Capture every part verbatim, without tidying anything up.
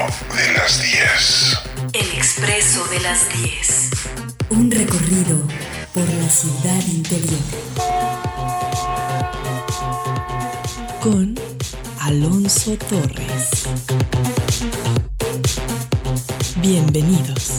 de las diez. El Expreso de las diez. Un recorrido por la ciudad interior. Con Alonso Torres. Bienvenidos.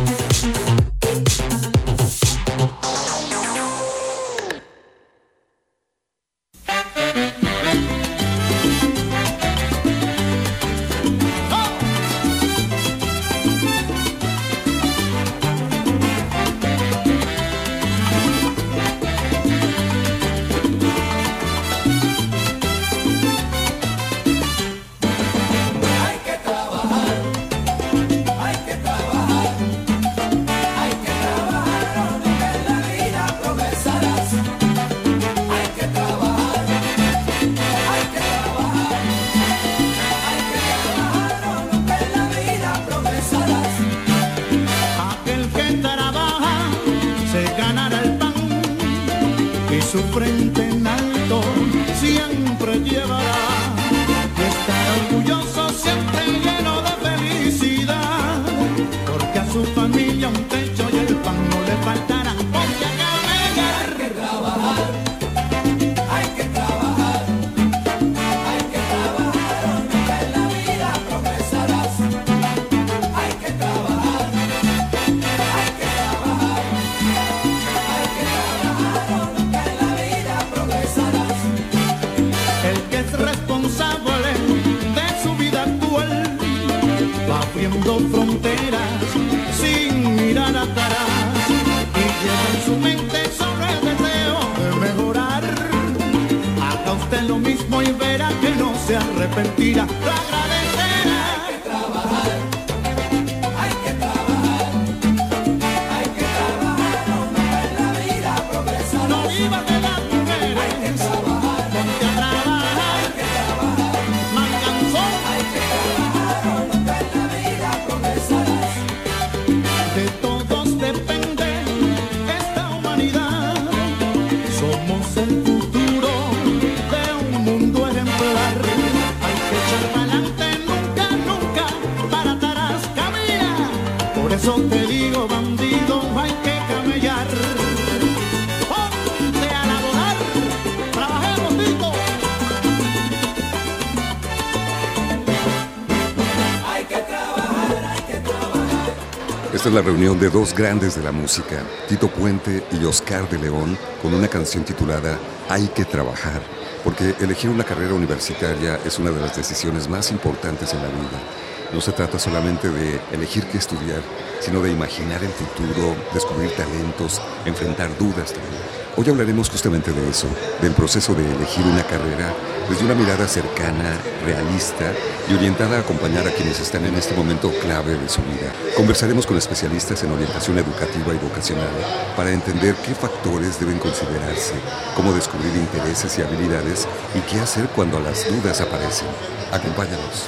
Esta es la reunión de dos grandes de la música, Tito Puente y Oscar de León, con una canción titulada Hay que trabajar, porque elegir una carrera universitaria es una de las decisiones más importantes en la vida. No se trata solamente de elegir qué estudiar, sino de imaginar el futuro, descubrir talentos, enfrentar dudas también. Hoy hablaremos justamente de eso, del proceso de elegir una carrera desde una mirada cercana, realista y orientada a acompañar a quienes están en este momento clave de su vida. Conversaremos con especialistas en orientación educativa y vocacional para entender qué factores deben considerarse, cómo descubrir intereses y habilidades y qué hacer cuando las dudas aparecen. Acompáñanos.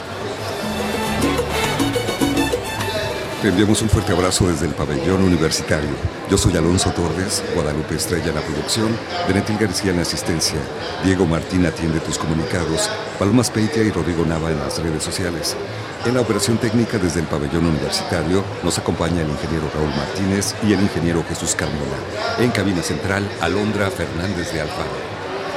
Te enviamos un fuerte abrazo desde el pabellón universitario. Yo soy Alonso Torres, Guadalupe Estrella en la producción, Benetil García en la asistencia, Diego Martín atiende tus comunicados, Paloma Speitia y Rodrigo Nava en las redes sociales. En la operación técnica desde el pabellón universitario nos acompaña el ingeniero Raúl Martínez y el ingeniero Jesús Carmona. En cabina central, Alondra Fernández de Alfaro.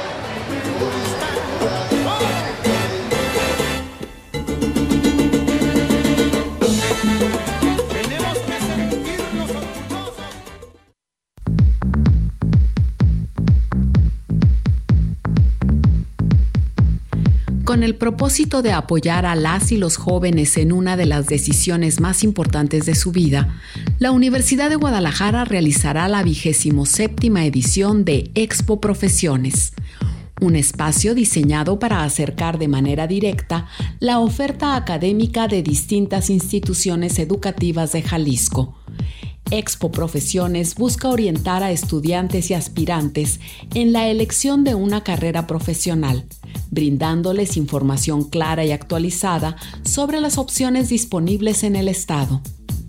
Con el propósito de apoyar a las y los jóvenes en una de las decisiones más importantes de su vida, la Universidad de Guadalajara realizará la vigésimo séptima edición de Expo Profesiones, un espacio diseñado para acercar de manera directa la oferta académica de distintas instituciones educativas de Jalisco. Expo Profesiones busca orientar a estudiantes y aspirantes en la elección de una carrera profesional, brindándoles información clara y actualizada sobre las opciones disponibles en el Estado.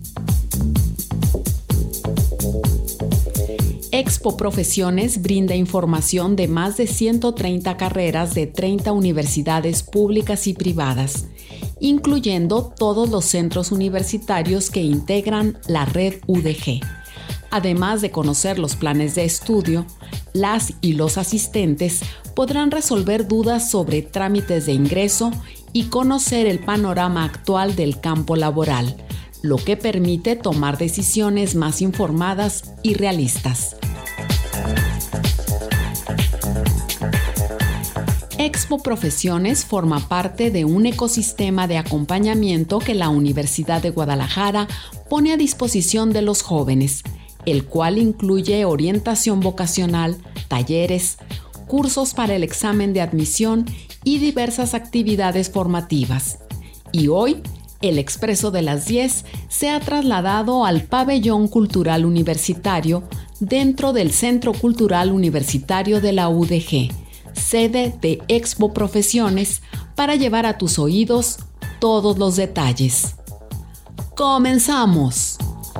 Expo Profesiones brinda información de más de ciento treinta carreras de treinta universidades públicas y privadas incluyendo todos los centros universitarios que integran la red U D G. Además de conocer los planes de estudio, las y los asistentes podrán resolver dudas sobre trámites de ingreso y conocer el panorama actual del campo laboral, lo que permite tomar decisiones más informadas y realistas. Expo Profesiones forma parte de un ecosistema de acompañamiento que la Universidad de Guadalajara pone a disposición de los jóvenes, el cual incluye orientación vocacional, talleres, cursos para el examen de admisión y diversas actividades formativas. Y hoy, el Expreso de las diez se ha trasladado al Pabellón Cultural Universitario dentro del Centro Cultural Universitario de la U D G, sede de Expo Profesiones, para llevar a tus oídos todos los detalles. ¡Comenzamos!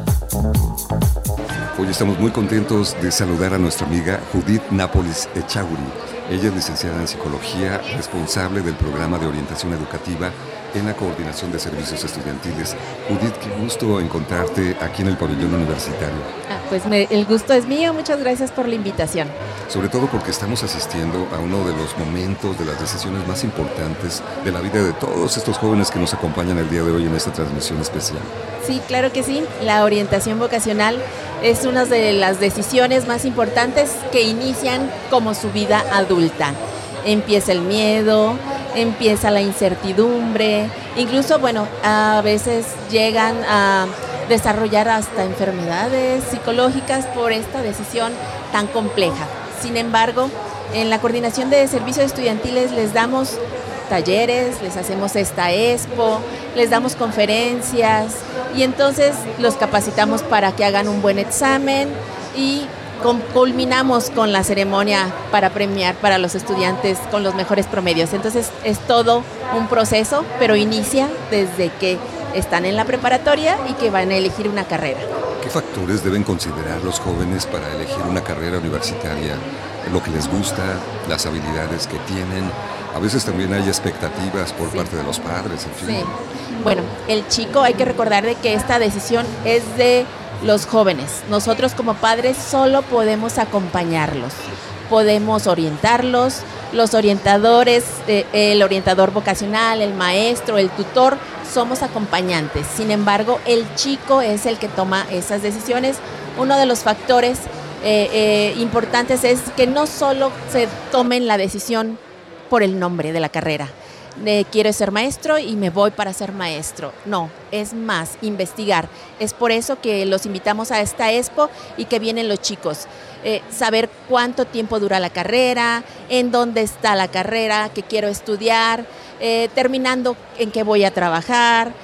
Hoy estamos muy contentos de saludar a nuestra amiga Judith Nápoles Echauri. Ella es licenciada en Psicología, responsable del programa de orientación educativa en la Coordinación de Servicios Estudiantiles. Judith, qué gusto encontrarte aquí en el pabellón universitario. Ah, pues me, el gusto es mío, muchas gracias por la invitación. Sobre todo porque estamos asistiendo a uno de los momentos, de las decisiones más importantes de la vida de todos estos jóvenes que nos acompañan el día de hoy en esta transmisión especial. Sí, claro que sí. La orientación vocacional es una de las decisiones más importantes que inician como su vida adulta. Empieza el miedo, empieza la incertidumbre, incluso, bueno, a veces llegan a desarrollar hasta enfermedades psicológicas por esta decisión tan compleja. Sin embargo, en la Coordinación de Servicios Estudiantiles les damos talleres, les hacemos esta expo, les damos conferencias y entonces los capacitamos para que hagan un buen examen y culminamos con la ceremonia para premiar para los estudiantes con los mejores promedios. Entonces es todo un proceso, pero inicia desde que están en la preparatoria y que van a elegir una carrera. ¿Qué factores deben considerar los jóvenes para elegir una carrera universitaria? Lo que les gusta, las habilidades que tienen. A veces también hay expectativas por sí. parte de los padres, en fin. Sí. Bueno, el chico, hay que recordar de que esta decisión es de los jóvenes. Nosotros como padres solo podemos acompañarlos, podemos orientarlos, los orientadores, eh, el orientador vocacional, el maestro, el tutor, somos acompañantes. Sin embargo, el chico es el que toma esas decisiones. Uno de los factores eh, eh, importantes es que no solo se tomen la decisión por el nombre de la carrera. De, quiero ser maestro y me voy para ser maestro. No, es más, investigar. Es por eso que los invitamos a esta expo y que vienen los chicos. Eh, saber cuánto tiempo dura la carrera, en dónde está la carrera que quiero estudiar, eh, terminando en qué voy a trabajar,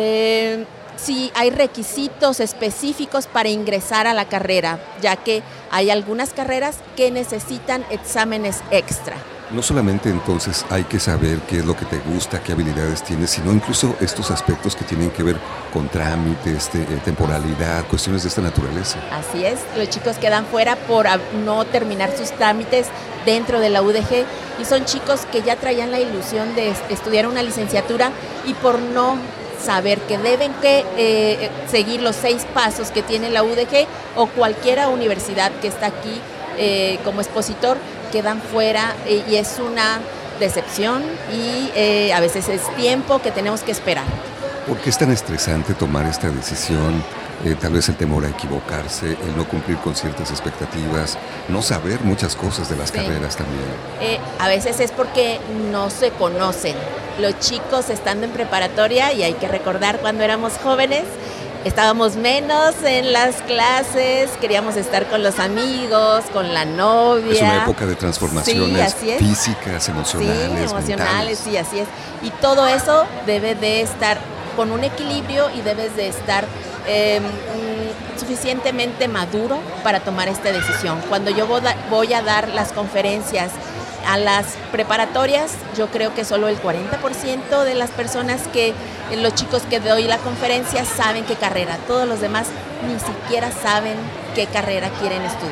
eh, si hay requisitos específicos para ingresar a la carrera, ya que hay algunas carreras que necesitan exámenes extra. No solamente entonces hay que saber qué es lo que te gusta, qué habilidades tienes, sino incluso estos aspectos que tienen que ver con trámites, te, eh, temporalidad, cuestiones de esta naturaleza. Así es, los chicos quedan fuera por no terminar sus trámites dentro de la U D G y son chicos que ya traían la ilusión de estudiar una licenciatura y por no saber que deben que eh, seguir los seis pasos que tiene la U D G o cualquier universidad que está aquí eh, como expositor, quedan fuera eh, y es una decepción y eh, a veces es tiempo que tenemos que esperar. ¿Por qué es tan estresante tomar esta decisión? Eh, tal vez el temor a equivocarse, el no cumplir con ciertas expectativas, no saber muchas cosas de las sí. carreras también. Eh, a veces es porque no se conocen. Los chicos estando en preparatoria, y hay que recordar cuando éramos jóvenes, estábamos menos en las clases, queríamos estar con los amigos, con la novia. Es una época de transformaciones sí, físicas, emocionales, sí, emocionales, mentales. Sí, así es. Y todo eso debe de estar con un equilibrio y debes de estar eh, suficientemente maduro para tomar esta decisión. Cuando yo voy a dar las conferencias a las preparatorias, yo creo que solo el cuarenta por ciento de las personas que, los chicos que doy la conferencia saben qué carrera. Todos los demás ni siquiera saben qué carrera quieren estudiar.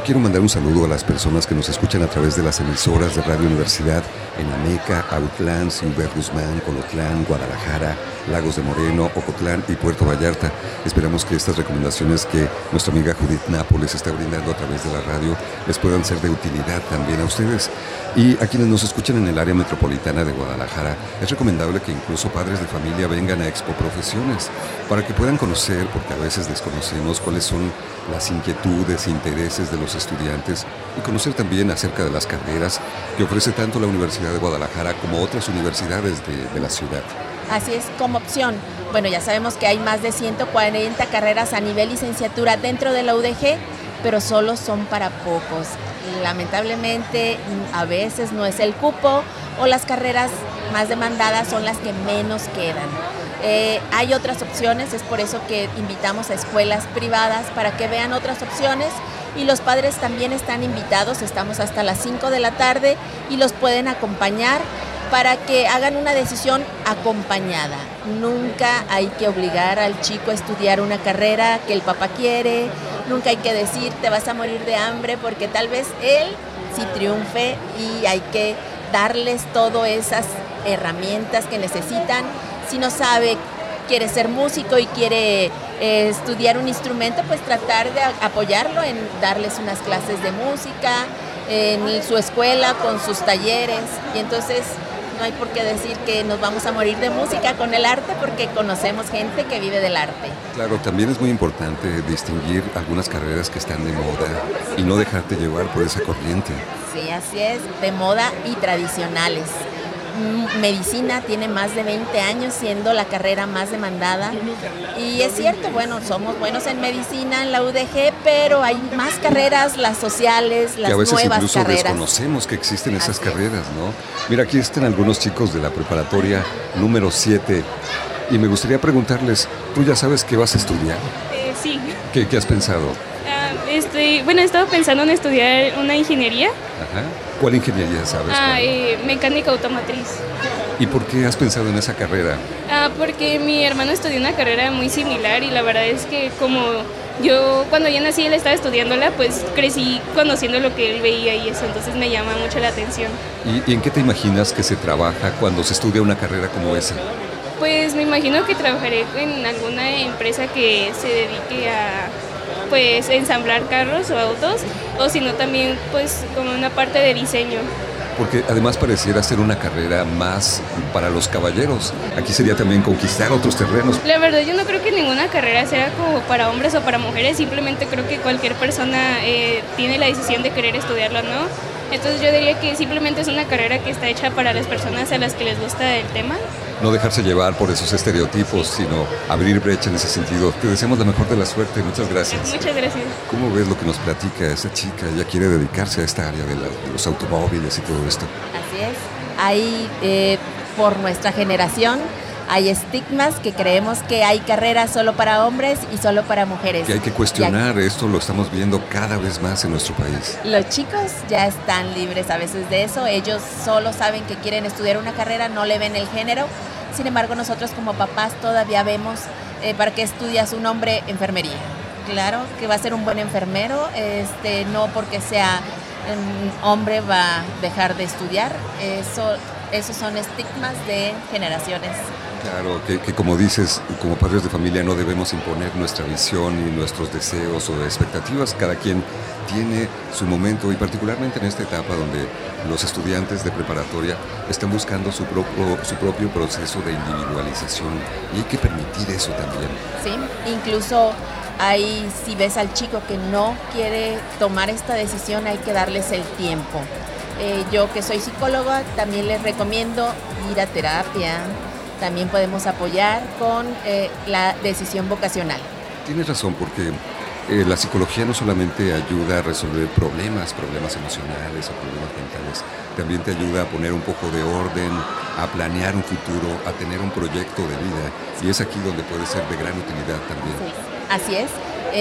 quiero mandar un saludo a las personas que nos escuchan a través de las emisoras de Radio Universidad en Ameca, Autlán, Ciudad Guzmán, Colotlán, Guadalajara, Lagos de Moreno, Ocotlán y Puerto Vallarta. Esperamos que estas recomendaciones que nuestra amiga Judith Nápoles está brindando a través de la radio les puedan ser de utilidad también a ustedes. Y a quienes nos escuchan en el área metropolitana de Guadalajara, es recomendable que incluso padres de familia vengan a Expo Profesiones para que puedan conocer, porque a veces desconocemos cuáles son las inquietudes e intereses de los estudiantes y conocer también acerca de las carreras que ofrece tanto la Universidad de Guadalajara como otras universidades de, de la ciudad. Así es, como opción. Bueno, ya sabemos que hay más de ciento cuarenta carreras a nivel licenciatura dentro de la U D G, pero solo son para pocos. Lamentablemente, a veces no es el cupo o las carreras más demandadas son las que menos quedan. Eh, hay otras opciones, es por eso que invitamos a escuelas privadas para que vean otras opciones y los padres también están invitados, estamos hasta las cinco de la tarde y los pueden acompañar para que hagan una decisión acompañada. Nunca hay que obligar al chico a estudiar una carrera que el papá quiere, nunca hay que decir te vas a morir de hambre porque tal vez él sí triunfe y hay que darles todas esas herramientas que necesitan. Si no sabe, quiere ser músico y quiere eh, estudiar un instrumento, pues tratar de apoyarlo en darles unas clases de música, en su escuela con sus talleres y entonces no hay por qué decir que nos vamos a morir de música con el arte porque conocemos gente que vive del arte. Claro, también es muy importante distinguir algunas carreras que están de moda y no dejarte llevar por esa corriente. Sí, así es, de moda y tradicionales. Medicina tiene más de veinte años siendo la carrera más demandada y es cierto, bueno, somos buenos en medicina en la U D G, pero hay más carreras, las sociales, las que a veces nuevas incluso carreras. Desconocemos que existen esas Así carreras, ¿no? Mira, aquí están algunos chicos de la preparatoria número siete y me gustaría preguntarles, ¿tú ya sabes qué vas a estudiar? Eh, sí. ¿Qué, qué has pensado? Uh, estoy, bueno, he estado pensando en estudiar una ingeniería. Ajá. ¿Cuál ingeniería sabes? Ah, eh, mecánica automotriz. ¿Y por qué has pensado en esa carrera? Ah, porque mi hermano estudió una carrera muy similar y la verdad es que como yo cuando ya nací él estaba estudiándola, pues crecí conociendo lo que él veía y eso, entonces me llama mucho la atención. ¿Y, y en qué te imaginas que se trabaja cuando se estudia una carrera como esa? Pues me imagino que trabajaré en alguna empresa que se dedique a pues ensamblar carros o autos, o si no también pues como una parte de diseño. Porque además pareciera ser una carrera más para los caballeros. Aquí sería también conquistar otros terrenos. La verdad yo no creo que ninguna carrera sea como para hombres o para mujeres, simplemente creo que cualquier persona eh, tiene la decisión de querer estudiarlo, ¿no? Entonces yo diría que simplemente es una carrera que está hecha para las personas a las que les gusta el tema. No dejarse llevar por esos estereotipos, sino abrir brecha en ese sentido. Te deseamos la mejor de la suerte. Muchas gracias. Muchas gracias. ¿Cómo ves lo que nos platica esa chica? Ella quiere dedicarse a esta área de, la, de los automóviles y todo esto. Así es. Hay, eh, por nuestra generación, hay estigmas que creemos que hay carreras solo para hombres y solo para mujeres. Que hay que cuestionar, esto lo estamos viendo cada vez más en nuestro país. Los chicos ya están libres a veces de eso, ellos solo saben que quieren estudiar una carrera, no le ven el género. Sin embargo, nosotros como papás todavía vemos eh, para qué estudias un hombre enfermería. Claro que va a ser un buen enfermero, este, no porque sea um, hombre va a dejar de estudiar. Eso, esos son estigmas de generaciones. Claro, que, que como dices, como padres de familia no debemos imponer nuestra visión y nuestros deseos o expectativas. Cada quien tiene su momento y particularmente en esta etapa donde los estudiantes de preparatoria están buscando su propio, su propio proceso de individualización y hay que permitir eso también. Sí, incluso ahí si ves al chico que no quiere tomar esta decisión hay que darles el tiempo. Eh, yo que soy psicóloga también les recomiendo ir a terapia. También podemos apoyar con eh, la decisión vocacional. Tienes razón, porque eh, la psicología no solamente ayuda a resolver problemas, problemas emocionales o problemas mentales, también te ayuda a poner un poco de orden, a planear un futuro, a tener un proyecto de vida. Y es aquí donde puede ser de gran utilidad también. Sí, así es.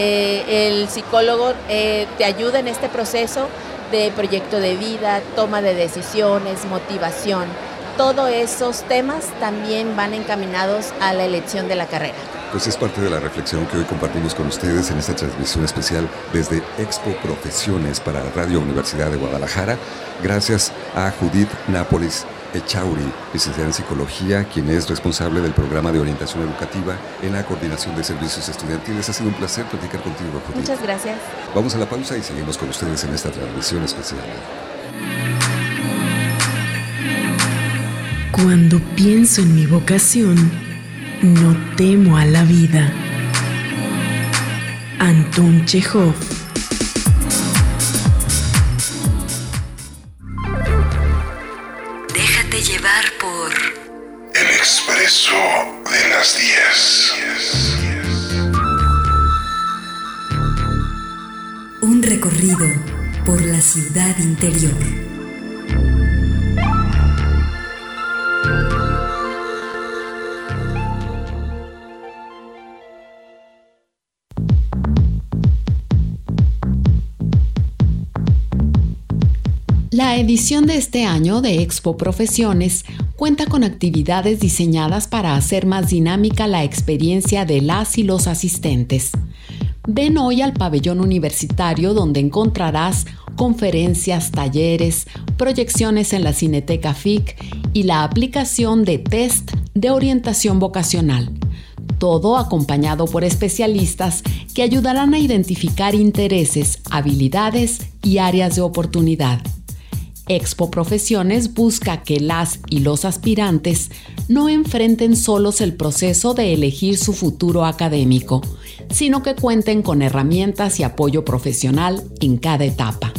Eh, el psicólogo eh, te ayuda en este proceso de proyecto de vida, toma de decisiones, motivación. todos esos temas también van encaminados a la elección de la carrera. Pues es parte de la reflexión que hoy compartimos con ustedes en esta transmisión especial desde Expo Profesiones para Radio Universidad de Guadalajara. Gracias a Judith Nápoles Echauri, licenciada en Psicología, quien es responsable del programa de orientación educativa en la Coordinación de Servicios Estudiantiles. Ha sido un placer platicar contigo, Judith. Muchas gracias. Vamos a la pausa y seguimos con ustedes en esta transmisión especial. Cuando pienso en mi vocación, no temo a la vida. Anton Chejov. Déjate llevar por El expreso de las diez. Un recorrido por la ciudad interior. La edición de este año de Expo Profesiones cuenta con actividades diseñadas para hacer más dinámica la experiencia de las y los asistentes. Ven hoy al pabellón universitario, donde encontrarás conferencias, talleres, proyecciones en la Cineteca F I C y la aplicación de test de orientación vocacional. Todo acompañado por especialistas que ayudarán a identificar intereses, habilidades y áreas de oportunidad. Expo Profesiones busca que las y los aspirantes no enfrenten solos el proceso de elegir su futuro académico, sino que cuenten con herramientas y apoyo profesional en cada etapa.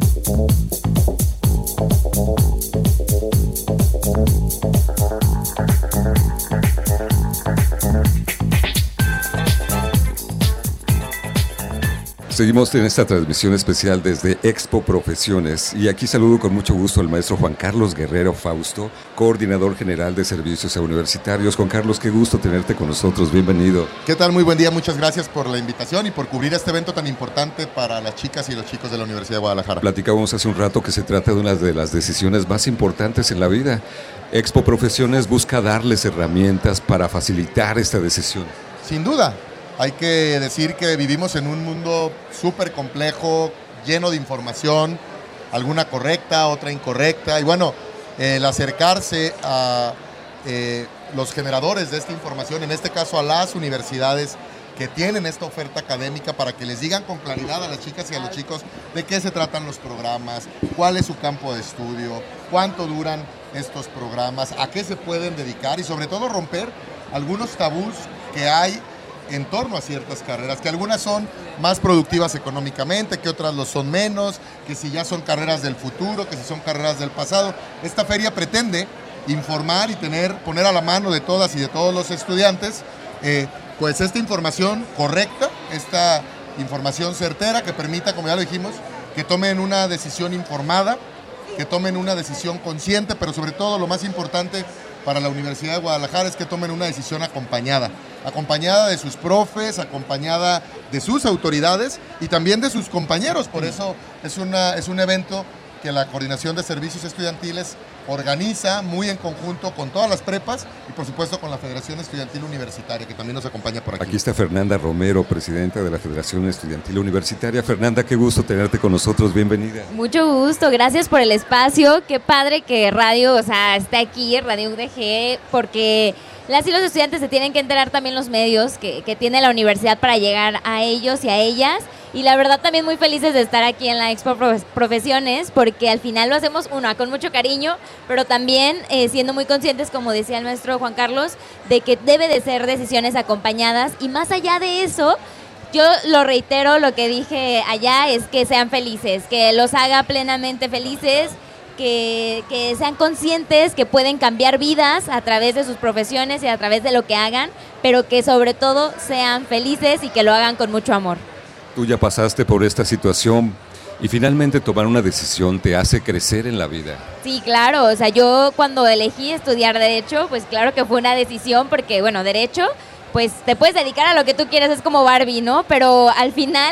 Seguimos en esta transmisión especial desde Expo Profesiones y aquí saludo con mucho gusto al maestro Juan Carlos Guerrero Fausto, coordinador general de servicios universitarios. Juan Carlos, qué gusto tenerte con nosotros, bienvenido. ¿Qué tal? Muy buen día, muchas gracias por la invitación y por cubrir este evento tan importante para las chicas y los chicos de la Universidad de Guadalajara. Platicábamos hace un rato que se trata de una de las decisiones más importantes en la vida. Expo Profesiones busca darles herramientas para facilitar esta decisión. Sin duda. Hay que decir que vivimos en un mundo súper complejo, lleno de información, alguna correcta, otra incorrecta. Y bueno, el acercarse a eh, los generadores de esta información, en este caso a las universidades que tienen esta oferta académica, para que les digan con claridad a las chicas y a los chicos de qué se tratan los programas, cuál es su campo de estudio, cuánto duran estos programas, a qué se pueden dedicar y sobre todo romper algunos tabús que hay en torno a ciertas carreras, que algunas son más productivas económicamente, que otras lo son menos, que si ya son carreras del futuro, que si son carreras del pasado. Esta feria pretende informar y tener, poner a la mano de todas y de todos los estudiantes eh, pues esta información correcta, esta información certera que permita, como ya lo dijimos, que tomen una decisión informada, que tomen una decisión consciente, pero sobre todo lo más importante para la Universidad de Guadalajara es que tomen una decisión acompañada, acompañada de sus profes, acompañada de sus autoridades y también de sus compañeros. Por eso es, una, es un evento que la Coordinación de Servicios Estudiantiles organiza muy en conjunto con todas las prepas y por supuesto con la Federación Estudiantil Universitaria, que también nos acompaña por aquí. Aquí está Fernanda Romero, presidenta de la Federación Estudiantil Universitaria. Fernanda, qué gusto tenerte con nosotros, bienvenida. Mucho gusto, gracias por el espacio, qué padre que radio, o sea, está aquí, Radio U D G, porque las y los estudiantes se tienen que enterar también los medios que, que tiene la universidad para llegar a ellos y a ellas. Y la verdad también muy felices de estar aquí en la Expo Profesiones, porque al final lo hacemos, uno, con mucho cariño, pero también eh, siendo muy conscientes, como decía el maestro Juan Carlos, de que debe de ser decisiones acompañadas. Y más allá de eso, yo lo reitero, lo que dije allá es que sean felices, que los haga plenamente felices, que, que sean conscientes que pueden cambiar vidas a través de sus profesiones y a través de lo que hagan, pero que sobre todo sean felices y que lo hagan con mucho amor. Tú ya pasaste por esta situación y finalmente tomar una decisión te hace crecer en la vida. Sí, claro, o sea, yo cuando elegí estudiar Derecho, pues claro que fue una decisión porque, bueno, Derecho, pues te puedes dedicar a lo que tú quieras, es como Barbie, ¿no? Pero al final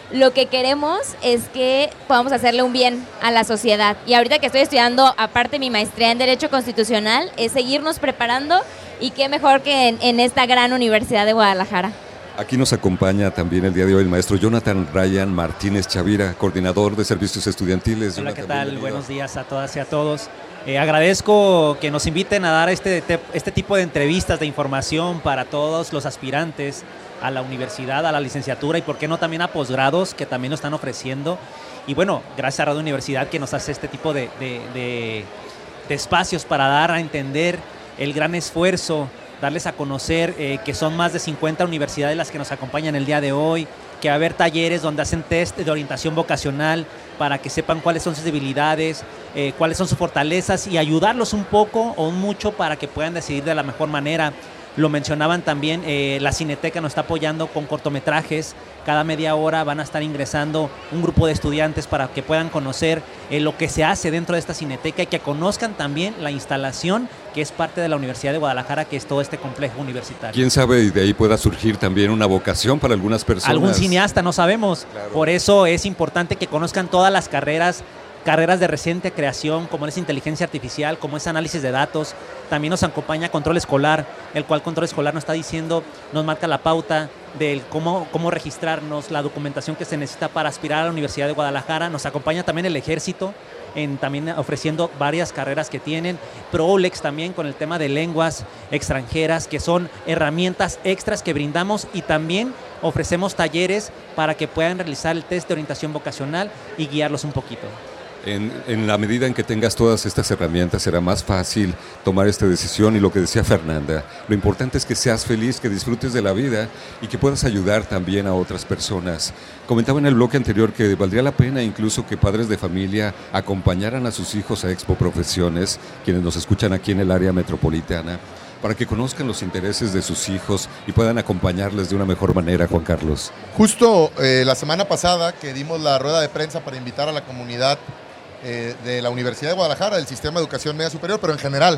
lo que queremos es que podamos hacerle un bien a la sociedad. Y ahorita que estoy estudiando, aparte mi maestría en Derecho Constitucional, es seguirnos preparando y qué mejor que en, en esta gran Universidad de Guadalajara. Aquí nos acompaña también el día de hoy el maestro Jonathan Ryan Martínez Chavira, coordinador de servicios estudiantiles. Hola, Jonathan, ¿qué tal? bienvenido. Buenos días a todas y a todos. Eh, agradezco que nos inviten a dar este, te, este tipo de entrevistas de información para todos los aspirantes a la universidad, a la licenciatura y por qué no también a posgrados que también nos están ofreciendo. Y bueno, gracias a Radio Universidad que nos hace este tipo de, de, de, de espacios para dar a entender el gran esfuerzo, darles a conocer eh, que son más de cincuenta universidades las que nos acompañan el día de hoy, que va a haber talleres donde hacen test de orientación vocacional para que sepan cuáles son sus debilidades, eh, cuáles son sus fortalezas y ayudarlos un poco o un mucho para que puedan decidir de la mejor manera. Lo mencionaban también, eh, la Cineteca nos está apoyando con cortometrajes. Cada media hora van a estar ingresando un grupo de estudiantes para que puedan conocer eh, lo que se hace dentro de esta Cineteca y que conozcan también la instalación que es parte de la Universidad de Guadalajara, que es todo este complejo universitario. ¿Quién sabe y de ahí pueda surgir también una vocación para algunas personas? Algún cineasta, no sabemos. Claro. Por eso es importante que conozcan todas las carreras carreras de reciente creación, como es inteligencia artificial, como es análisis de datos. También nos acompaña control escolar, el cual control escolar nos está diciendo, nos marca la pauta de cómo, cómo registrarnos, la documentación que se necesita para aspirar a la Universidad de Guadalajara. Nos acompaña también el Ejército, en, también ofreciendo varias carreras que tienen. ProLex también con el tema de lenguas extranjeras, que son herramientas extras que brindamos, y también ofrecemos talleres para que puedan realizar el test de orientación vocacional y guiarlos un poquito. En, en la medida en que tengas todas estas herramientas será más fácil tomar esta decisión, y lo que decía Fernanda, lo importante es que seas feliz, que disfrutes de la vida y que puedas ayudar también a otras personas. Comentaba en el bloque anterior que valdría la pena incluso que padres de familia acompañaran a sus hijos a Expo Profesiones, quienes nos escuchan aquí en el área metropolitana, para que conozcan los intereses de sus hijos y puedan acompañarles de una mejor manera, Juan Carlos. Justo eh, la semana pasada que dimos la rueda de prensa para invitar a la comunidad Eh, de la Universidad de Guadalajara, del Sistema de Educación Media Superior, pero en general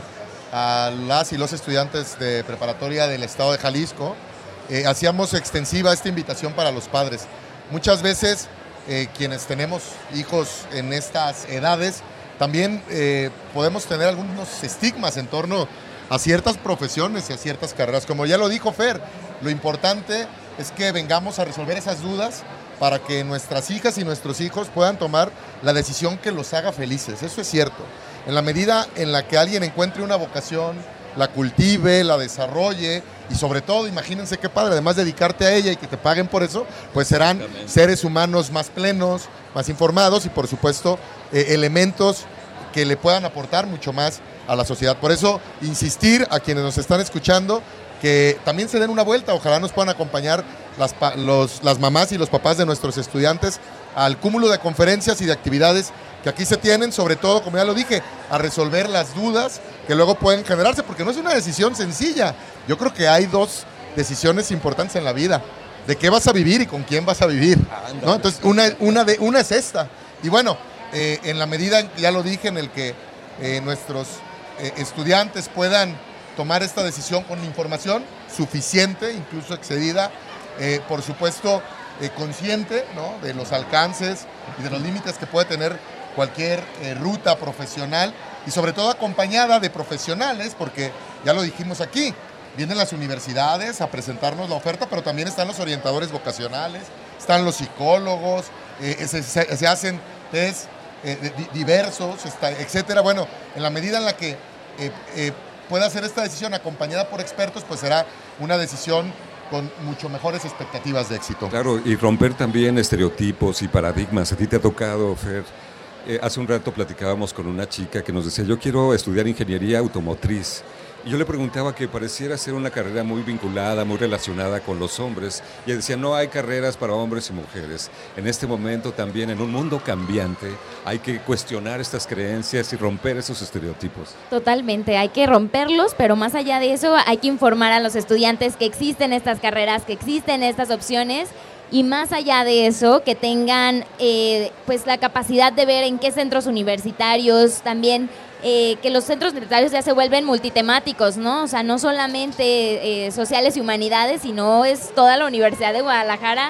a las y los estudiantes de preparatoria del estado de Jalisco, eh, hacíamos extensiva esta invitación para los padres. Muchas veces eh, quienes tenemos hijos en estas edades también eh, podemos tener algunos estigmas en torno a ciertas profesiones y a ciertas carreras. Como ya lo dijo Fer, lo importante es que vengamos a resolver esas dudas para que nuestras hijas y nuestros hijos puedan tomar la decisión que los haga felices. Eso es cierto. En la medida en la que alguien encuentre una vocación, la cultive, la desarrolle y sobre todo, imagínense qué padre, además de dedicarte a ella y que te paguen por eso, pues serán seres humanos más plenos, más informados y por supuesto eh, elementos que le puedan aportar mucho más a la sociedad. Por eso, insistir a quienes nos están escuchando que también se den una vuelta, ojalá nos puedan acompañar las, los, las mamás y los papás de nuestros estudiantes al cúmulo de conferencias y de actividades que aquí se tienen, sobre todo, como ya lo dije, a resolver las dudas que luego pueden generarse, porque no es una decisión sencilla. Yo creo que hay dos decisiones importantes en la vida, de qué vas a vivir y con quién vas a vivir, ¿no? Entonces, una, una, de, una es esta. Y bueno, eh, en la medida, ya lo dije, en el que eh, nuestros eh, estudiantes puedan tomar esta decisión con información suficiente, incluso excedida, eh, por supuesto eh, consciente, ¿no?, de los alcances y de los límites que puede tener cualquier eh, ruta profesional y sobre todo acompañada de profesionales, porque ya lo dijimos aquí, vienen las universidades a presentarnos la oferta, pero también están los orientadores vocacionales, están los psicólogos, eh, se, se, se hacen test eh, diversos, está, etcétera. Bueno, en la medida en la que eh, eh, pueda hacer esta decisión acompañada por expertos, pues será una decisión con mucho mejores expectativas de éxito. Claro, y romper también estereotipos y paradigmas. A ti te ha tocado, Fer. Eh, hace un rato platicábamos con una chica que nos decía, yo quiero estudiar ingeniería automotriz. Y yo le preguntaba que pareciera ser una carrera muy vinculada, muy relacionada con los hombres. Y ella decía, no hay carreras para hombres y mujeres. En este momento también, en un mundo cambiante, hay que cuestionar estas creencias y romper esos estereotipos. Totalmente, hay que romperlos, pero más allá de eso, hay que informar a los estudiantes que existen estas carreras, que existen estas opciones. Y más allá de eso, que tengan eh, pues la capacidad de ver en qué centros universitarios, también eh, que los centros universitarios ya se vuelven multitemáticos, ¿no? O sea, no solamente eh, sociales y humanidades, sino es toda la Universidad de Guadalajara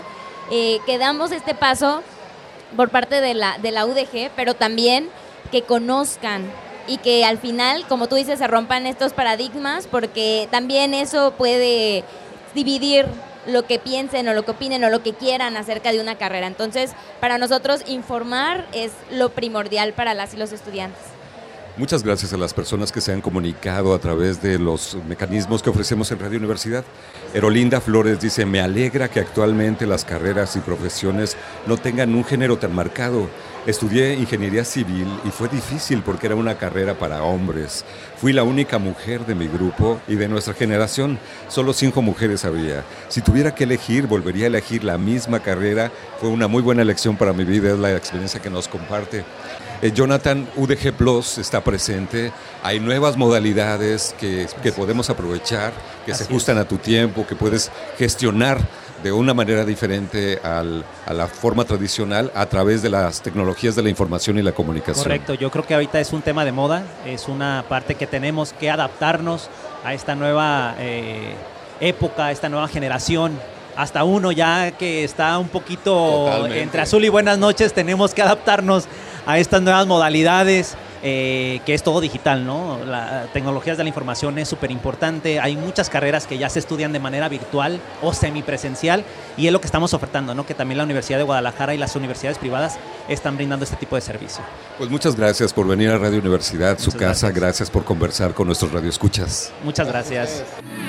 eh, que damos este paso por parte de la, de la U D G, pero también que conozcan y que al final, como tú dices, se rompan estos paradigmas, porque también eso puede dividir lo que piensen o lo que opinen o lo que quieran acerca de una carrera. Entonces, para nosotros informar es lo primordial para las y los estudiantes. Muchas gracias a las personas que se han comunicado a través de los mecanismos que ofrecemos en Radio Universidad. Erolinda Flores dice, me alegra que actualmente las carreras y profesiones no tengan un género tan marcado. Estudié ingeniería civil y fue difícil porque era una carrera para hombres. Fui la única mujer de mi grupo y de nuestra generación. Solo cinco mujeres había. Si tuviera que elegir, volvería a elegir la misma carrera. Fue una muy buena elección para mi vida, es la experiencia que nos comparte. Eh, Jonathan, U D G Plus está presente, hay nuevas modalidades que, que podemos aprovechar, que Así se ajustan es. a tu tiempo, que puedes gestionar de una manera diferente al, a la forma tradicional a través de las tecnologías de la información y la comunicación. Correcto, yo creo que ahorita es un tema de moda, es una parte que tenemos que adaptarnos a esta nueva eh, época, a esta nueva generación. Hasta uno ya que está un poquito Totalmente. entre azul y buenas noches, tenemos que adaptarnos a estas nuevas modalidades, eh, que es todo digital, ¿no? Las tecnologías de la información es súper importante. Hay muchas carreras que ya se estudian de manera virtual o semipresencial y es lo que estamos ofertando, ¿no? Que también la Universidad de Guadalajara y las universidades privadas están brindando este tipo de servicio. Pues muchas gracias por venir a Radio Universidad, muchas su casa. Gracias. gracias por conversar con nuestros radioescuchas. Muchas gracias.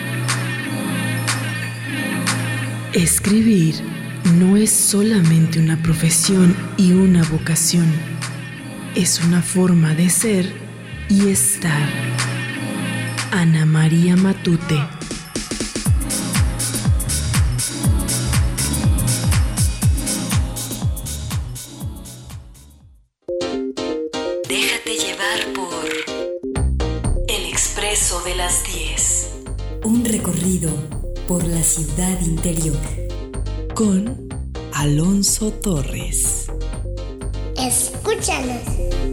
Escribir no es solamente una profesión y una vocación, es una forma de ser y estar. Ana María Matute. Déjate llevar por El Expreso de las diez. Un recorrido por la ciudad interior. Con Alonso Torres. Escúchanos.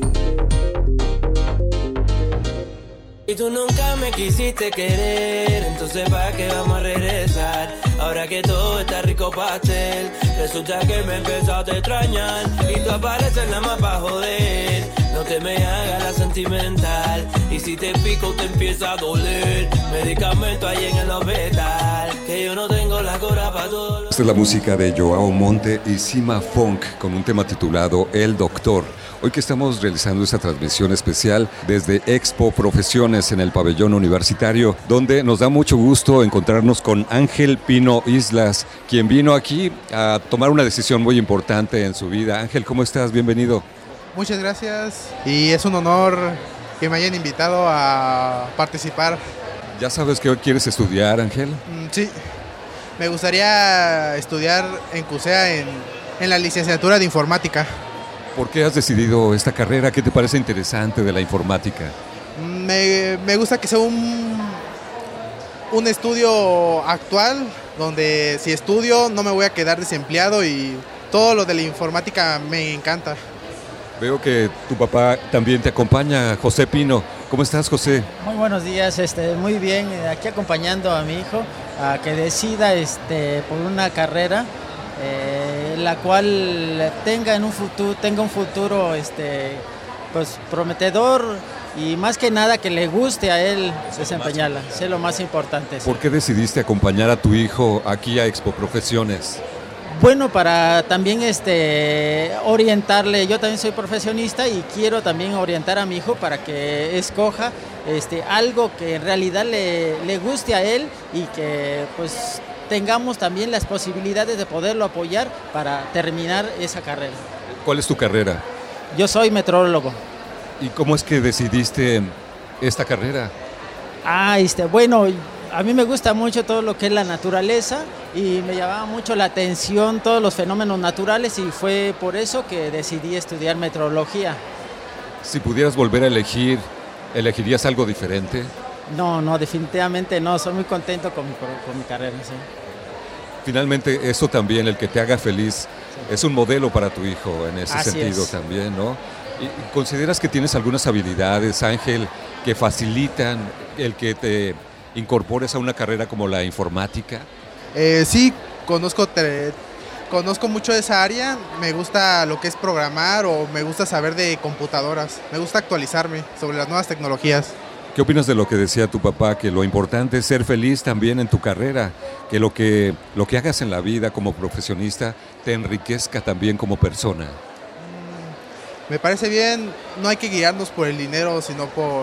Y tú nunca me quisiste querer, entonces ¿para qué vamos a regresar? Ahora que todo está rico pastel, resulta que me empezaste a extrañar y tú apareces nada más para joder. No te me hagas la sentimental, y si te pico te empieza a doler. Medicamento hay en el hospital, que yo no tengo la cura para todo. Esta es la música de Joao Monte y Sima Funk con un tema titulado El Doctor. Hoy que estamos realizando esta transmisión especial desde Expo Profesiones en el pabellón universitario, donde nos da mucho gusto encontrarnos con Ángel Pino Islas, quien vino aquí a tomar una decisión muy importante en su vida. Ángel, ¿cómo estás? Bienvenido. Muchas gracias y es un honor que me hayan invitado a participar. ¿Ya sabes qué quieres estudiar, Ángel? Mm, sí, me gustaría estudiar en CUSEA en, en la licenciatura de informática. ¿Por qué has decidido esta carrera? ¿Qué te parece interesante de la informática? Me, me gusta que sea un, un estudio actual, donde si estudio no me voy a quedar desempleado y todo lo de la informática me encanta. Veo que tu papá también te acompaña, José Pino. ¿Cómo estás, José? Muy buenos días, este, muy bien. Aquí acompañando a mi hijo a que decida este, por una carrera eh, la cual tenga en un futuro, tenga un futuro este, pues, prometedor y más que nada que le guste a él desempeñarla. Es lo más importante. Sí. ¿Por qué decidiste acompañar a tu hijo aquí a Expo Profesiones? Bueno, para también este, orientarle, yo también soy profesionista y quiero también orientar a mi hijo para que escoja este, algo que en realidad le, le guste a él y que pues tengamos también las posibilidades de poderlo apoyar para terminar esa carrera. ¿Cuál es tu carrera? Yo soy meteorólogo. ¿Y cómo es que decidiste esta carrera? Ah, este, bueno, a mí me gusta mucho todo lo que es la naturaleza y me llamaba mucho la atención todos los fenómenos naturales y fue por eso que decidí estudiar meteorología. Si pudieras volver a elegir, ¿elegirías algo diferente? No, no, definitivamente no, soy muy contento con mi, con mi carrera, sí. Finalmente, eso también, el que te haga feliz, sí, es un modelo para tu hijo en ese Así sentido es. También, ¿no? ¿Y consideras que tienes algunas habilidades, Ángel, que facilitan el que te incorpores a una carrera como la informática? Eh, sí, conozco tre- conozco mucho de esa área, me gusta lo que es programar o me gusta saber de computadoras, me gusta actualizarme sobre las nuevas tecnologías. ¿Qué opinas de lo que decía tu papá, que lo importante es ser feliz también en tu carrera, que lo que, lo que hagas en la vida como profesionista te enriquezca también como persona? Me parece bien, no hay que guiarnos por el dinero, sino por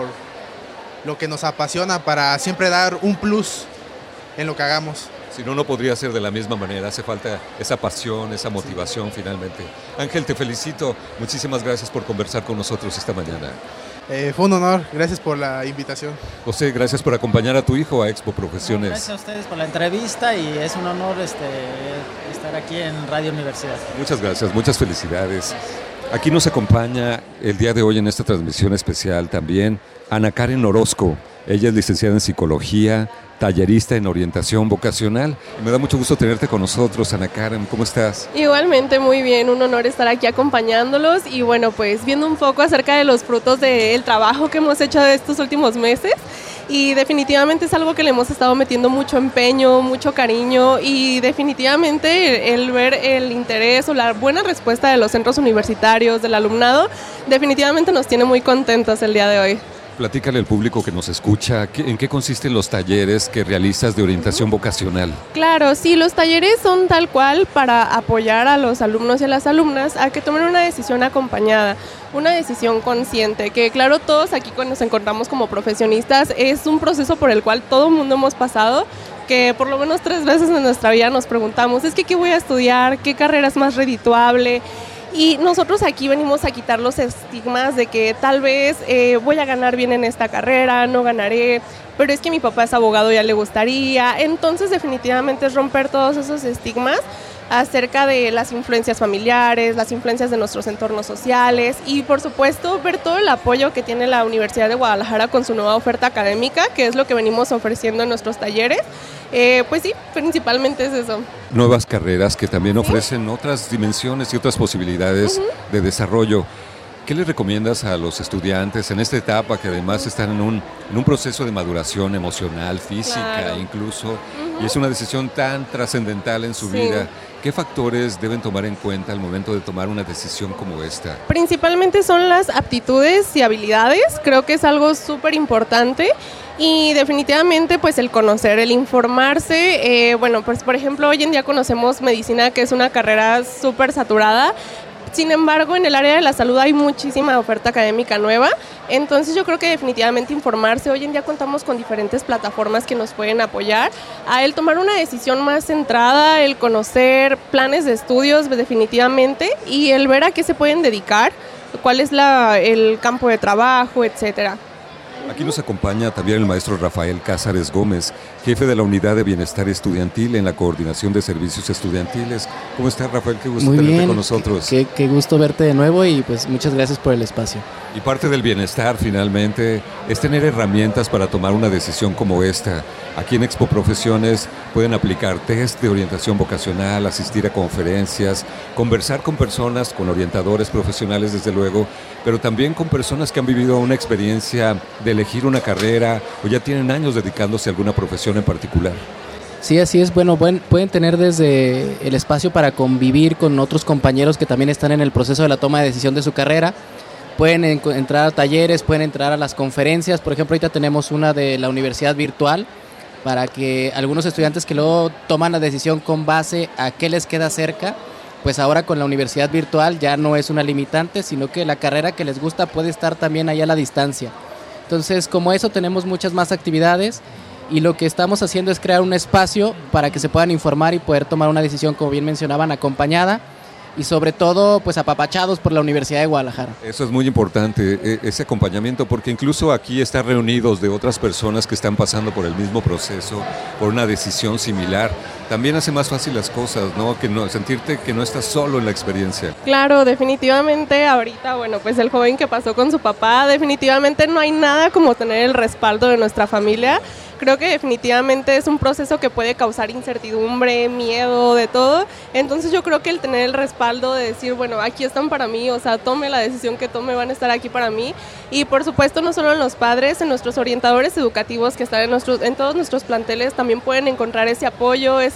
lo que nos apasiona para siempre dar un plus en lo que hagamos. Si no, no podría ser de la misma manera. Hace falta esa pasión, esa motivación sí. Finalmente. Ángel, te felicito. Muchísimas gracias por conversar con nosotros esta mañana. Eh, fue un honor. Gracias por la invitación. José, gracias por acompañar a tu hijo a Expo Profesiones. Gracias a ustedes por la entrevista y es un honor este, estar aquí en Radio Universidad. Muchas gracias, muchas felicidades. Aquí nos acompaña el día de hoy en esta transmisión especial también Ana Karen Orozco. Ella es licenciada en Psicología, tallerista en orientación vocacional. Me da mucho gusto tenerte con nosotros, Ana Karen. ¿Cómo estás? Igualmente, muy bien. Un honor estar aquí acompañándolos y bueno, pues viendo un poco acerca de los frutos del trabajo que hemos hecho estos últimos meses. Y definitivamente es algo que le hemos estado metiendo mucho empeño, mucho cariño y definitivamente el, el ver el interés o la buena respuesta de los centros universitarios, del alumnado, definitivamente nos tiene muy contentos el día de hoy. Platícale al público que nos escucha, ¿en qué consisten los talleres que realizas de orientación vocacional? Claro, sí, los talleres son tal cual para apoyar a los alumnos y a las alumnas a que tomen una decisión acompañada, una decisión consciente, que claro, todos aquí cuando nos encontramos como profesionistas es un proceso por el cual todo el mundo hemos pasado, que por lo menos tres veces en nuestra vida nos preguntamos, es que ¿qué voy a estudiar? ¿Qué carrera es más redituable? Y nosotros aquí venimos a quitar los estigmas de que tal vez eh, voy a ganar bien en esta carrera, no ganaré, pero es que mi papá es abogado, ya le gustaría. Entonces definitivamente es romper todos esos estigmas acerca de las influencias familiares, las influencias de nuestros entornos sociales y por supuesto ver todo el apoyo que tiene la Universidad de Guadalajara con su nueva oferta académica, que es lo que venimos ofreciendo en nuestros talleres. Eh, pues sí, principalmente es eso. Nuevas carreras que también ofrecen otras dimensiones y otras posibilidades uh-huh. de desarrollo. ¿Qué les recomiendas a los estudiantes en esta etapa que además están en un, en un proceso de maduración emocional, física claro. incluso, uh-huh. y es una decisión tan trascendental en su sí. vida? ¿Qué factores deben tomar en cuenta al momento de tomar una decisión como esta? Principalmente son las aptitudes y habilidades, creo que es algo súper importante. Y definitivamente pues el conocer, el informarse, eh, bueno pues por ejemplo hoy en día conocemos medicina que es una carrera súper saturada, sin embargo en el área de la salud hay muchísima oferta académica nueva, entonces yo creo que definitivamente informarse, hoy en día contamos con diferentes plataformas que nos pueden apoyar a el tomar una decisión más centrada, el conocer planes de estudios definitivamente y el ver a qué se pueden dedicar, cuál es la, el campo de trabajo, etcétera. Aquí nos acompaña también el maestro Rafael Cázares Gómez, jefe de la Unidad de Bienestar Estudiantil en la Coordinación de Servicios Estudiantiles. ¿Cómo estás, Rafael? Qué gusto Muy tenerte bien, con nosotros. Qué, qué gusto verte de nuevo y pues muchas gracias por el espacio. Y parte del bienestar finalmente es tener herramientas para tomar una decisión como esta. Aquí en Expo Profesiones pueden aplicar test de orientación vocacional, asistir a conferencias, conversar con personas, con orientadores profesionales desde luego, pero también con personas que han vivido una experiencia de elegir una carrera o ya tienen años dedicándose a alguna profesión en particular. Sí, así es. Bueno, pueden, pueden tener desde el espacio para convivir con otros compañeros que también están en el proceso de la toma de decisión de su carrera. Pueden en, entrar a talleres, pueden entrar a las conferencias. Por ejemplo, ahorita tenemos una de la universidad virtual para que algunos estudiantes que luego toman la decisión con base a qué les queda cerca, pues ahora con la universidad virtual ya no es una limitante, sino que la carrera que les gusta puede estar también allá a la distancia. Entonces, como eso, tenemos muchas más actividades y lo que estamos haciendo es crear un espacio para que se puedan informar y poder tomar una decisión, como bien mencionaban, acompañada y sobre todo pues apapachados por la Universidad de Guadalajara. Eso es muy importante, ese acompañamiento, porque incluso aquí estar reunidos de otras personas que están pasando por el mismo proceso, por una decisión similar, también hace más fácil las cosas, ¿no? Que no, sentirte que no estás solo en la experiencia. Claro, definitivamente ahorita, bueno, pues el joven que pasó con su papá, definitivamente no hay nada como tener el respaldo de nuestra familia. Creo que definitivamente es un proceso que puede causar incertidumbre, miedo, de todo. Entonces yo creo que el tener el respaldo de decir, bueno, aquí están para mí, o sea, tome la decisión que tome, van a estar aquí para mí. Y por supuesto no solo en los padres, en nuestros orientadores educativos que están en, nuestros, en todos nuestros planteles también pueden encontrar ese apoyo, ese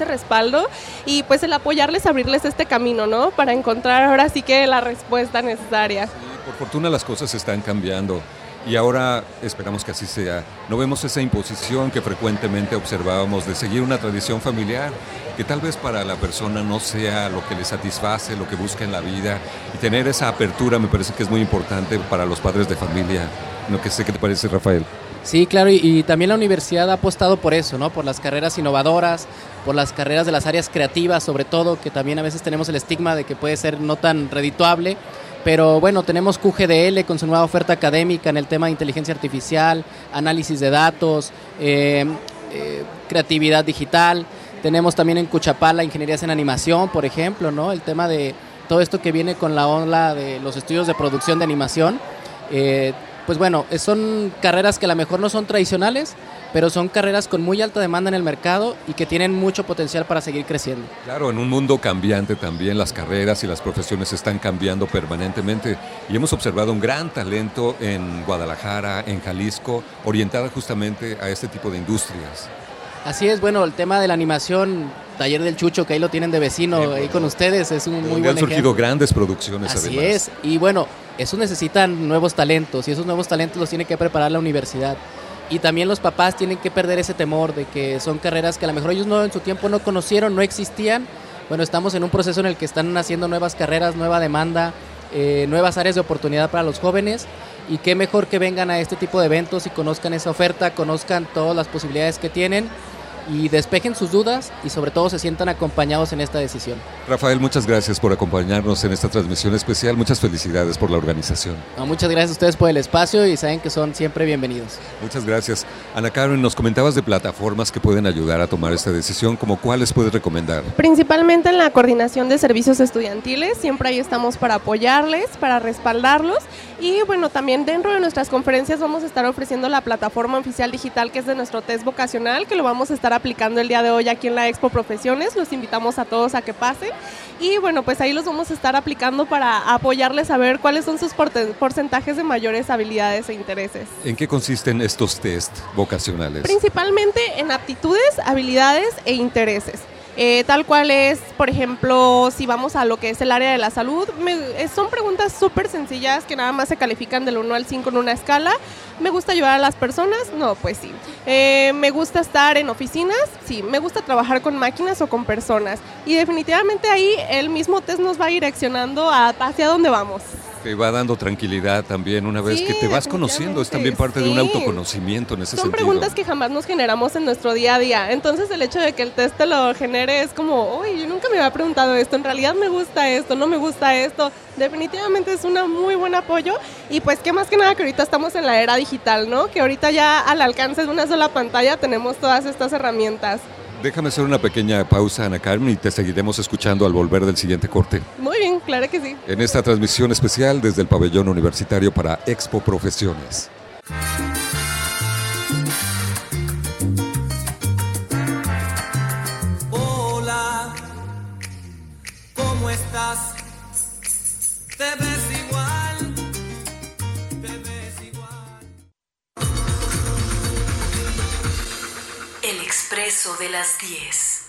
ese respaldo y pues el apoyarles, abrirles este camino, ¿no? Para encontrar ahora sí que la respuesta necesaria. Sí, por fortuna las cosas están cambiando. Y ahora esperamos que así sea. No vemos esa imposición que frecuentemente observábamos de seguir una tradición familiar, que tal vez para la persona no sea lo que le satisface, lo que busca en la vida. Y tener esa apertura me parece que es muy importante para los padres de familia. No que sé qué te parece, Rafael. Sí, claro, y, y también la universidad ha apostado por eso, ¿no? Por las carreras innovadoras, por las carreras de las áreas creativas, sobre todo, que también a veces tenemos el estigma de que puede ser no tan redituable. Pero bueno, tenemos Q G D L con su nueva oferta académica en el tema de inteligencia artificial, análisis de datos, eh, eh, creatividad digital. Tenemos también en Cuchapala ingenierías en animación, por ejemplo, ¿no? El tema de todo esto que viene con la ola de los estudios de producción de animación. Eh, pues bueno, son carreras que a lo mejor no son tradicionales, pero son carreras con muy alta demanda en el mercado y que tienen mucho potencial para seguir creciendo. Claro, en un mundo cambiante también las carreras y las profesiones están cambiando permanentemente y hemos observado un gran talento en Guadalajara, en Jalisco, orientada justamente a este tipo de industrias. Así es, bueno, el tema de la animación, Taller del Chucho, que ahí lo tienen de vecino, sí, pues, ahí con ustedes, es un muy buen ejemplo. Han surgido grandes producciones. Así además. es, y bueno, eso necesitan nuevos talentos y esos nuevos talentos los tiene que preparar la universidad. Y también los papás tienen que perder ese temor de que son carreras que a lo mejor ellos no en su tiempo no conocieron, no existían. Bueno, estamos en un proceso en el que están haciendo nuevas carreras, nueva demanda, eh, nuevas áreas de oportunidad para los jóvenes. Y qué mejor que vengan a este tipo de eventos y conozcan esa oferta, conozcan todas las posibilidades que tienen y despejen sus dudas y sobre todo se sientan acompañados en esta decisión. Rafael, muchas gracias por acompañarnos en esta transmisión especial. Muchas felicidades por la organización. No, muchas gracias a ustedes por el espacio y saben que son siempre bienvenidos. Muchas gracias. Ana Karen, nos comentabas de plataformas que pueden ayudar a tomar esta decisión, ¿como cuáles puedes recomendar? Principalmente en la coordinación de servicios estudiantiles, siempre ahí estamos para apoyarles, para respaldarlos y bueno, también dentro de nuestras conferencias vamos a estar ofreciendo la plataforma oficial digital que es de nuestro test vocacional, que lo vamos a estar aplicando el día de hoy aquí en la Expo Profesiones. Los invitamos a todos a que pasen y bueno, pues ahí los vamos a estar aplicando para apoyarles a ver cuáles son sus porcentajes de mayores habilidades e intereses. ¿En qué consisten estos test vocacionales? Principalmente en aptitudes, habilidades e intereses. Eh, tal cual es, por ejemplo, si vamos a lo que es el área de la salud, me, eh, son preguntas súper sencillas que nada más se califican del uno al cinco en una escala. ¿Me gusta ayudar a las personas? No, pues sí. Eh, ¿Me gusta estar en oficinas? Sí. ¿Me gusta trabajar con máquinas o con personas? Y definitivamente ahí el mismo test nos va direccionando a, hacia dónde vamos. Te va dando tranquilidad también una vez sí, que te vas conociendo, es también parte sí. de un autoconocimiento en ese Son sentido. Son preguntas que jamás nos generamos en nuestro día a día, entonces el hecho de que el test te lo genere es como, uy, yo nunca me había preguntado esto, en realidad me gusta esto, no me gusta esto, definitivamente es un muy buen apoyo y pues qué más que nada que ahorita estamos en la era digital, ¿no? Que ahorita ya al alcance de una sola pantalla tenemos todas estas herramientas. Déjame hacer una pequeña pausa, Ana Carmen, y te seguiremos escuchando al volver del siguiente corte. Muy bien, claro que sí. En esta transmisión especial desde el pabellón universitario para Expo Profesiones. Hola, ¿cómo estás? ¿Te ves igual? ¿Te ves igual? El Expreso de las diez.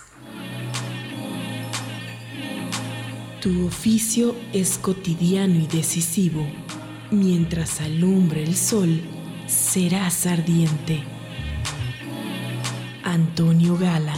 Tu oficio es cotidiano y decisivo. Mientras alumbre el sol, serás ardiente. Antonio Gala.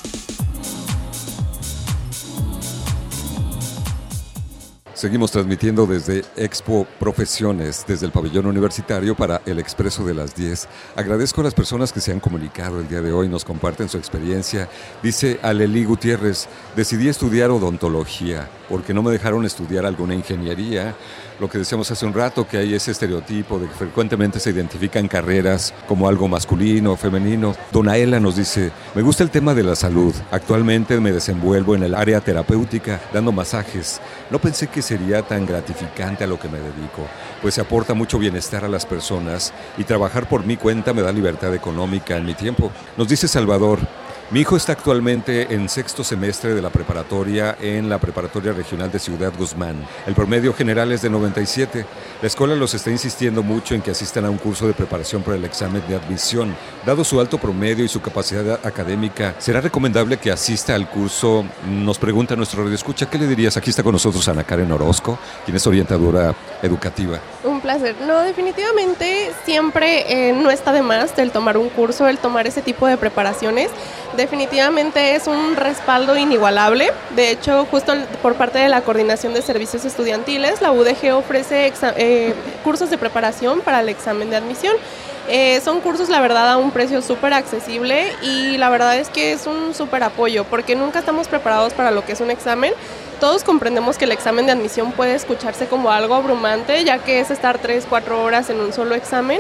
Seguimos transmitiendo desde Expo Profesiones, desde el pabellón universitario para el Expreso de las diez. Agradezco a las personas que se han comunicado el día de hoy, nos comparten su experiencia. Dice Aleli Gutiérrez, decidí estudiar odontología porque no me dejaron estudiar alguna ingeniería. Lo que decíamos hace un rato, que hay ese estereotipo de que frecuentemente se identifican carreras como algo masculino o femenino. Donaela nos dice, me gusta el tema de la salud. Actualmente me desenvuelvo en el área terapéutica, dando masajes. No pensé que sería tan gratificante a lo que me dedico, pues se aporta mucho bienestar a las personas y trabajar por mi cuenta me da libertad económica en mi tiempo. Nos dice Salvador, Mi hijo está actualmente en sexto semestre de la preparatoria en la Preparatoria Regional de Ciudad Guzmán. El promedio general es de noventa y siete. La escuela los está insistiendo mucho en que asistan a un curso de preparación para el examen de admisión. Dado su alto promedio y su capacidad académica, ¿será recomendable que asista al curso? Nos pregunta nuestro radioescucha. ¿Qué le dirías? Aquí está con nosotros Ana Karen Orozco, quien es orientadora educativa. Un placer. No, definitivamente siempre eh, no está de más el tomar un curso, el tomar ese tipo de preparaciones. Definitivamente es un respaldo inigualable. De hecho, justo por parte de la Coordinación de Servicios Estudiantiles, la U D G ofrece exa- eh, cursos de preparación para el examen de admisión. Eh, son cursos, la verdad, a un precio súper accesible y la verdad es que es un súper apoyo porque nunca estamos preparados para lo que es un examen. Todos comprendemos que el examen de admisión puede escucharse como algo abrumante, ya que es estar tres, cuatro horas en un solo examen.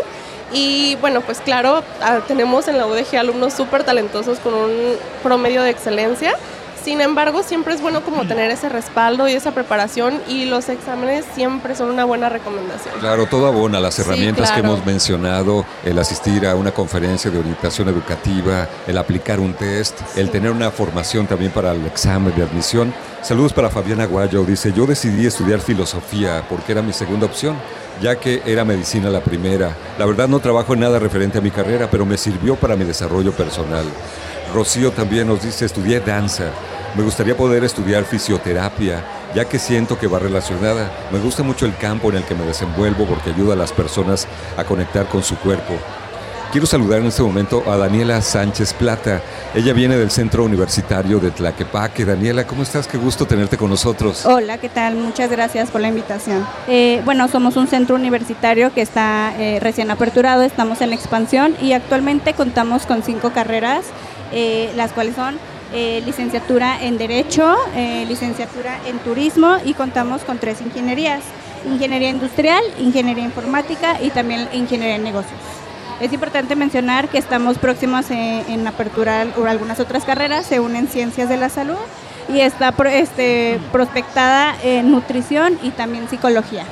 Y bueno, pues claro, tenemos en la U D G alumnos súper talentosos con un promedio de excelencia. Sin embargo, siempre es bueno como tener ese respaldo y esa preparación y los exámenes siempre son una buena recomendación. Claro, todo abona, las herramientas sí, claro. que hemos mencionado, el asistir a una conferencia de orientación educativa, el aplicar un test, el tener una formación también para el examen de admisión. Saludos para Fabiana Guayo, dice, yo decidí estudiar filosofía porque era mi segunda opción, ya que era medicina la primera. La verdad no trabajo en nada referente a mi carrera, pero me sirvió para mi desarrollo personal. Rocío también nos dice, estudié danza. Me gustaría poder estudiar fisioterapia, ya que siento que va relacionada. Me gusta mucho el campo en el que me desenvuelvo porque ayuda a las personas a conectar con su cuerpo. Quiero saludar en este momento a Daniela Sánchez Plata. Ella viene del Centro Universitario de Tlaquepaque. Daniela, ¿cómo estás? Qué gusto tenerte con nosotros. Hola, ¿qué tal? Muchas gracias por la invitación. Eh, bueno, somos un centro universitario que está eh, recién aperturado, estamos en expansión y actualmente contamos con cinco carreras, eh, las cuales son eh, licenciatura en Derecho, eh, licenciatura en Turismo y contamos con tres ingenierías, Ingeniería Industrial, Ingeniería Informática y también Ingeniería en Negocios. Es importante mencionar que estamos próximos en, en aperturar algunas otras carreras, se unen Ciencias de la Salud y está este, prospectada en Nutrición y también Psicología.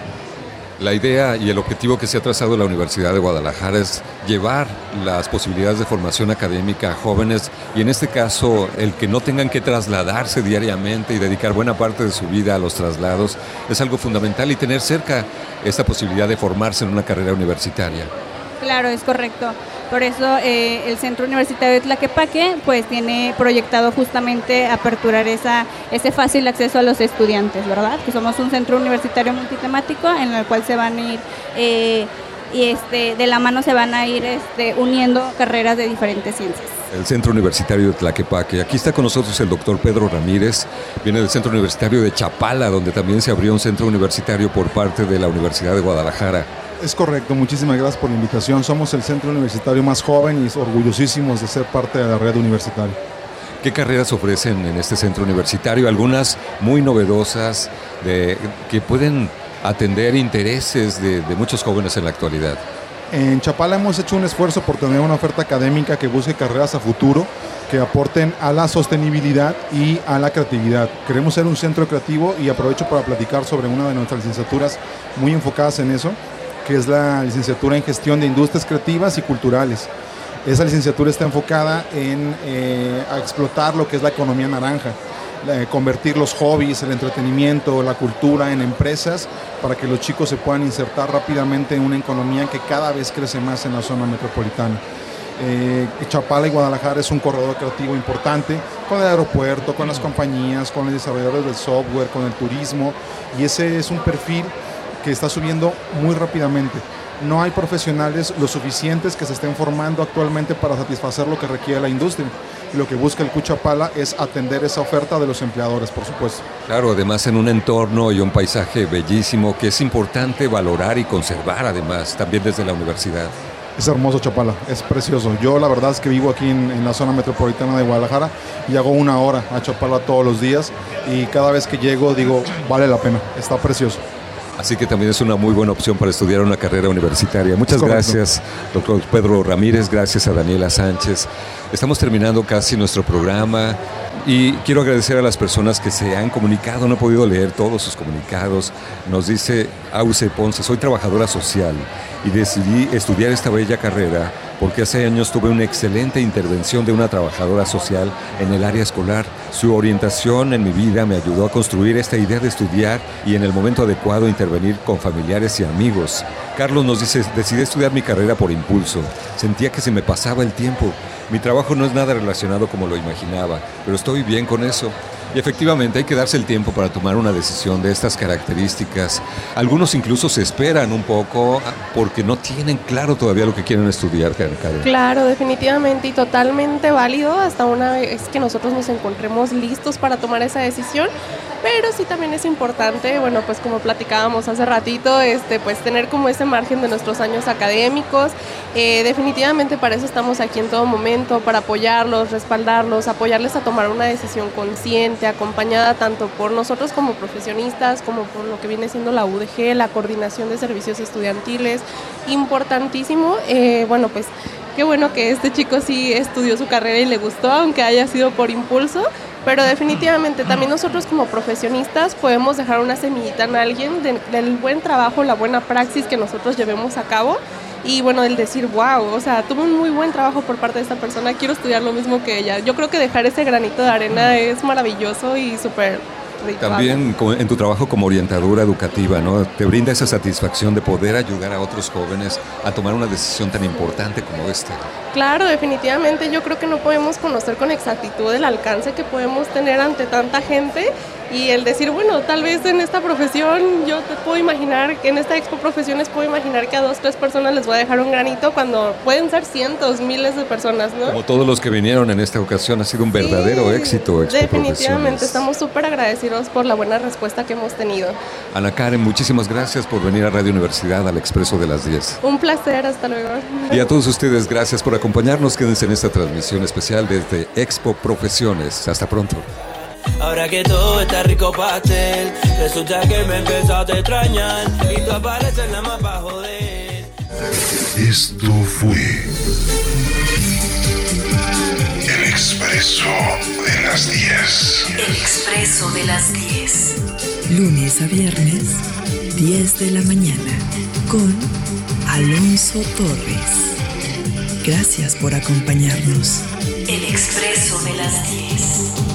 La idea y el objetivo que se ha trazado la Universidad de Guadalajara es llevar las posibilidades de formación académica a jóvenes y en este caso el que no tengan que trasladarse diariamente y dedicar buena parte de su vida a los traslados es algo fundamental y tener cerca esta posibilidad de formarse en una carrera universitaria. Claro, es correcto. Por eso eh, el Centro Universitario de Tlaquepaque pues tiene proyectado justamente aperturar esa, ese fácil acceso a los estudiantes, ¿verdad? Que somos un centro universitario multitemático en el cual se van a ir eh, y este, de la mano se van a ir este, uniendo carreras de diferentes ciencias. El Centro Universitario de Tlaquepaque. Aquí está con nosotros el doctor Pedro Ramírez, viene del Centro Universitario de Chapala, donde también se abrió un centro universitario por parte de la Universidad de Guadalajara. Es correcto, muchísimas gracias por la invitación. Somos el centro universitario más joven y orgullosísimos de ser parte de la red universitaria. ¿Qué carreras ofrecen en este centro universitario? Algunas muy novedosas de, que pueden atender intereses de, de muchos jóvenes en la actualidad. En Chapala hemos hecho un esfuerzo por tener una oferta académica que busque carreras a futuro, que aporten a la sostenibilidad y a la creatividad. Queremos ser un centro creativo y aprovecho para platicar sobre una de nuestras licenciaturas muy enfocadas en eso, que es la licenciatura en Gestión de Industrias Creativas y Culturales. Esa licenciatura está enfocada en eh, a explotar lo que es la economía naranja, eh, convertir los hobbies, el entretenimiento, la cultura en empresas para que los chicos se puedan insertar rápidamente en una economía que cada vez crece más en la zona metropolitana. Eh, Chapala y Guadalajara es un corredor creativo importante con el aeropuerto, con las compañías, con los desarrolladores del software, con el turismo, y ese es un perfil que está subiendo muy rápidamente. No hay profesionales lo suficientes que se estén formando actualmente para satisfacer lo que requiere la industria. Y lo que busca el C U Chapala es atender esa oferta de los empleadores, por supuesto. Claro, además en un entorno y un paisaje bellísimo que es importante valorar y conservar además, también desde la universidad. Es hermoso Chapala, es precioso. Yo la verdad es que vivo aquí en, en la zona metropolitana de Guadalajara y hago una hora a Chapala todos los días y cada vez que llego digo, vale la pena, está precioso. Así que también es una muy buena opción para estudiar una carrera universitaria. Muchas gracias, doctor Pedro Ramírez, gracias a Daniela Sánchez. Estamos terminando casi nuestro programa y quiero agradecer a las personas que se han comunicado. No he podido leer todos sus comunicados. Nos dice Auce Ponce: soy trabajadora social y decidí estudiar esta bella carrera porque hace años tuve una excelente intervención de una trabajadora social en el área escolar. Su orientación en mi vida me ayudó a construir esta idea de estudiar y en el momento adecuado intervenir con familiares y amigos. Carlos nos dice: decidí estudiar mi carrera por impulso. Sentía que se me pasaba el tiempo. Mi trabajo no es nada relacionado como lo imaginaba, pero estoy bien con eso. Y efectivamente hay que darse el tiempo para tomar una decisión de estas características. Algunos incluso se esperan un poco porque no tienen claro todavía lo que quieren estudiar, Karen. Claro, definitivamente y totalmente válido hasta una vez que nosotros nos encontremos listos para tomar esa decisión. Pero sí también es importante, bueno, pues como platicábamos hace ratito, este, pues tener como ese margen de nuestros años académicos. Eh, definitivamente para eso estamos aquí en todo momento, para apoyarlos, respaldarlos, apoyarles a tomar una decisión consciente, acompañada tanto por nosotros como profesionistas, como por lo que viene siendo la U D G, la Coordinación de Servicios Estudiantiles. Importantísimo, eh, bueno, pues qué bueno que este chico sí estudió su carrera y le gustó, aunque haya sido por impulso. Pero definitivamente también nosotros como profesionistas podemos dejar una semillita en alguien de, del buen trabajo, la buena praxis que nosotros llevemos a cabo y bueno, el decir, wow, o sea, tuve un muy buen trabajo por parte de esta persona, quiero estudiar lo mismo que ella. Yo creo que dejar ese granito de arena es maravilloso y súper rico. También en tu trabajo como orientadora educativa, ¿no? Te brinda esa satisfacción de poder ayudar a otros jóvenes a tomar una decisión tan importante como esta. Claro, definitivamente yo creo que no podemos conocer con exactitud el alcance que podemos tener ante tanta gente y el decir, bueno, tal vez en esta profesión yo te puedo imaginar, en esta Expo Profesiones puedo imaginar que a dos, tres personas les voy a dejar un granito cuando pueden ser cientos, miles de personas, ¿no? Como todos los que vinieron en esta ocasión, ha sido un verdadero sí, éxito Expo definitivamente, Profesiones. Estamos súper agradecidos por la buena respuesta que hemos tenido. Ana Karen, muchísimas gracias por venir a Radio Universidad, al Expreso de las diez. Un placer, hasta luego. Y a todos ustedes, gracias por acompañarnos. Quédense en esta transmisión especial desde Expo Profesiones. Hasta pronto. Ahora que todo está rico pastel, resulta que me empezaste a extrañar y tú apareces nada más para joder. Esto fue El Expreso de las diez. El Expreso de las diez. Lunes a viernes, diez de la mañana, con Alonso Torres. Gracias por acompañarnos. El Expreso de las diez.